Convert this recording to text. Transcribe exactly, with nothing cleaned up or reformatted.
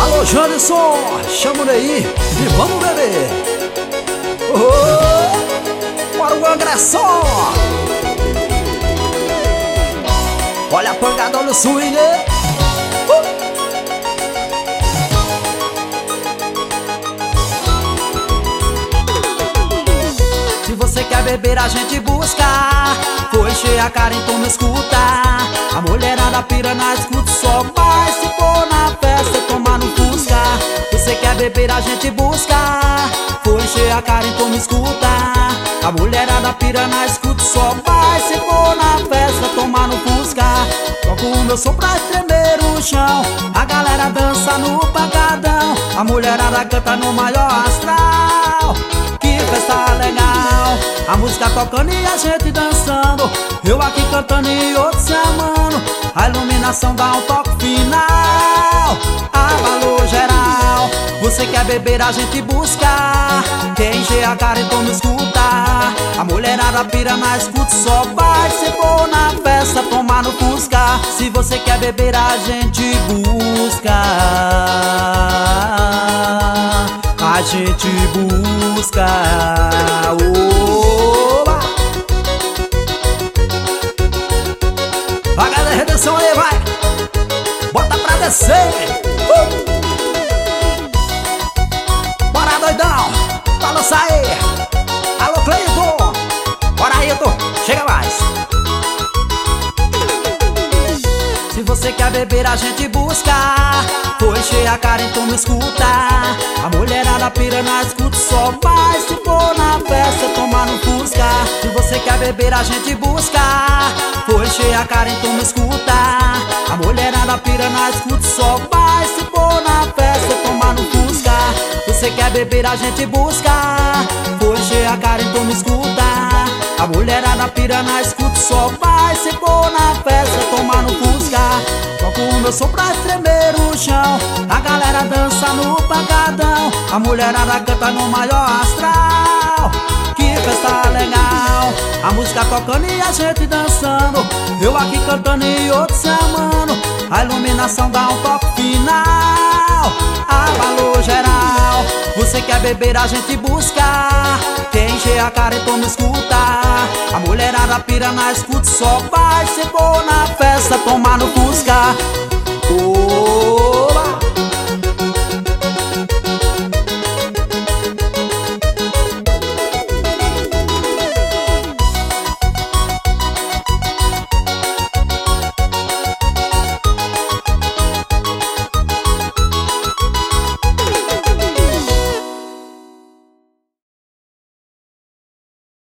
Alô, Janderson, chama o Ney e vamos beber. Oh, bora o agressor. Olha a pancada no swing. uh. Se você quer beber, a gente busca. For encher a cara, então me escuta. A mulherada pira na escuta, só vai se for na festa tomar no Fusca. Você quer beber, a gente busca. For encher a cara, então me escuta. A mulherada pira na escuta, só vai se for na festa tomar no Fusca. Toco o meu som pra tremer o chão. A galera dança no pancadão. A mulherada canta no maior astral. Que festa legal, a música tocando e a gente dançando. Eu aqui cantando e outros amando. A iluminação dá um toque final. Abalou geral. Você quer beber, a gente busca. Quer encher a cara, então me escuta. A mulherada pira na escuta, só vai se for na festa tomar no Fusca. Se você quer beber, a gente busca. A gente busca. Oba! Vai, galera, redenção aí, vai! Bota pra descer! Uh! Bora, doidão! Balança aí! Alô, Cleiton! Bora aí, Heitor! Chega mais! Se você quer beber, a gente busca. For encher a cara, então me escuta. A mulherada pira na escuta, só vai se for na festa tomar no Fusca. Se você quer beber, a gente busca. For encher a cara, então me escuta. A mulherada pira na escuta, só vai se for na festa tomar no Fusca. Você quer beber, a gente busca. For encher a cara, então me escuta. A mulherada pira na escuta, só vai se for na festa tomar no Fusca. Toco o meu som pra tremer o chão. A galera dança no pancadão. A mulherada canta no maior astral. Que festa legal, a música tocando e a gente dançando. Eu aqui cantando e outros amando. A iluminação dá um toque final. Abalou geral. Você quer beber, a gente busca. Quer encher a cara, então me escuta. A mulherada pira na escuta, só vai se for na festa tomar no Fusca.